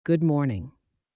Good morning.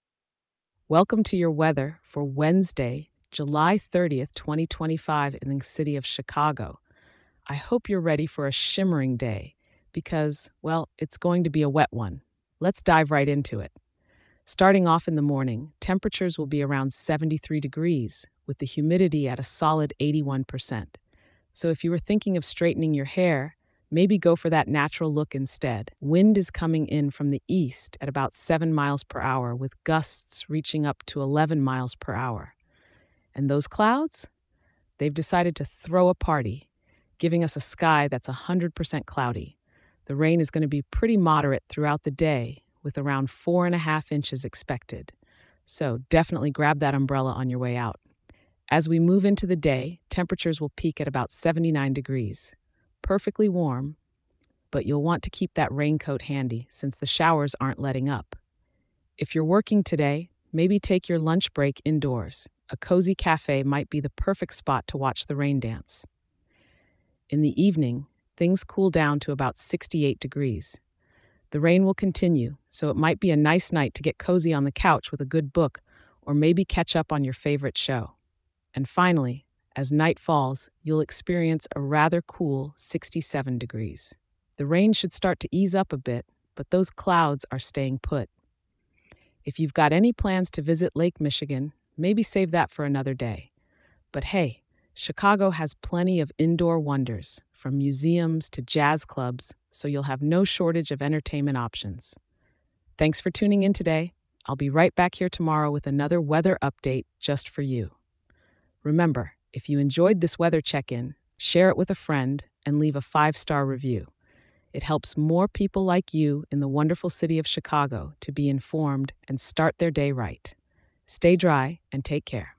Welcome to your weather for Wednesday, July 30th, 2025, in the city of Chicago. I hope you're ready for a shimmering day because, well, it's going to be a wet one. Let's dive right into it. Starting off in the morning, temperatures will be around 73 degrees, with the humidity at a solid 81%. So if you were thinking of straightening your hair, maybe go for that natural look instead. Wind is coming in from the east at about 7 miles per hour, with gusts reaching up to 11 miles per hour. And those clouds? They've decided to throw a party, giving us a sky that's 100% cloudy. The rain is going to be pretty moderate throughout the day, with around 4.5 inches expected. So definitely grab that umbrella on your way out. As we move into the day, temperatures will peak at about 79 degrees. Perfectly warm, but you'll want to keep that raincoat handy since the showers aren't letting up. If you're working today, maybe take your lunch break indoors. A cozy cafe might be the perfect spot to watch the rain dance. In the evening, things cool down to about 68 degrees. The rain will continue, so it might be a nice night to get cozy on the couch with a good book or maybe catch up on your favorite show. And finally, as night falls, you'll experience a rather cool 67 degrees. The rain should start to ease up a bit, but those clouds are staying put. If you've got any plans to visit Lake Michigan, maybe save that for another day. But hey, Chicago has plenty of indoor wonders, from museums to jazz clubs, so you'll have no shortage of entertainment options. Thanks for tuning in today. I'll be right back here tomorrow with another weather update just for you. Remember, if you enjoyed this weather check-in, share it with a friend and leave a 5-star review. It helps more people like you in the wonderful city of Chicago to be informed and start their day right. Stay dry and take care.